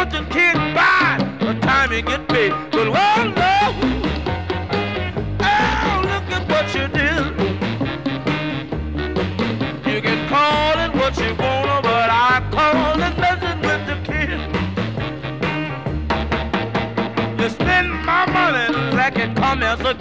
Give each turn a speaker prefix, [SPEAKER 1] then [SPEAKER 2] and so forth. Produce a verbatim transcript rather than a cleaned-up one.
[SPEAKER 1] want your kid by the time you get paid. But well, no, oh, look at what you did. You can call it what you wanna, but I call it messing with the kid. You spend my money like it come as a